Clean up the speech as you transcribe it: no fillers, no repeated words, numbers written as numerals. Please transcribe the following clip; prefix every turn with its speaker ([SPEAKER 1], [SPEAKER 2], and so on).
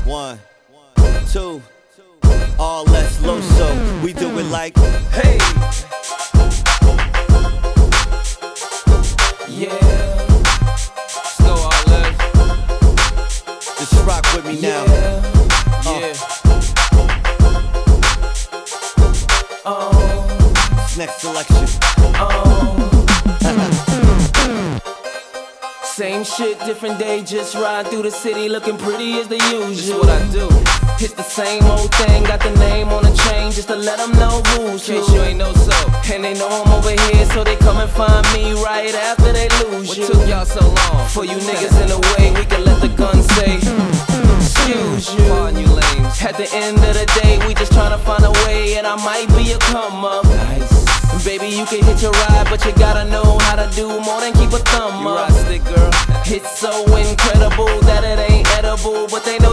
[SPEAKER 1] 1, 2, all less low, so we do it like, hey.
[SPEAKER 2] Yeah, let's go all less.
[SPEAKER 1] Just rock with me now.
[SPEAKER 2] Yeah.
[SPEAKER 1] Next selection.
[SPEAKER 2] Same shit, different day, just ride through the city looking pretty as the usual.
[SPEAKER 1] This what I do.
[SPEAKER 2] It's the same old thing, got the name on the chain just to let them know who's who.
[SPEAKER 1] In case you ain't know so.
[SPEAKER 2] And they know I'm over here, so they come and find me right after they lose
[SPEAKER 1] What
[SPEAKER 2] you.
[SPEAKER 1] took y'all so long?
[SPEAKER 2] For you niggas in the way, we can let the gun say, excuse you.
[SPEAKER 1] Pardon you lames.
[SPEAKER 2] At the end of the day, we just tryna find a way, and I might be a come up.
[SPEAKER 1] Nice.
[SPEAKER 2] Baby, you can hit your ride, but you gotta know how to do more than keep a thumb
[SPEAKER 1] You
[SPEAKER 2] up.
[SPEAKER 1] ride stick, girl.
[SPEAKER 2] It's so incredible that it ain't edible, but they know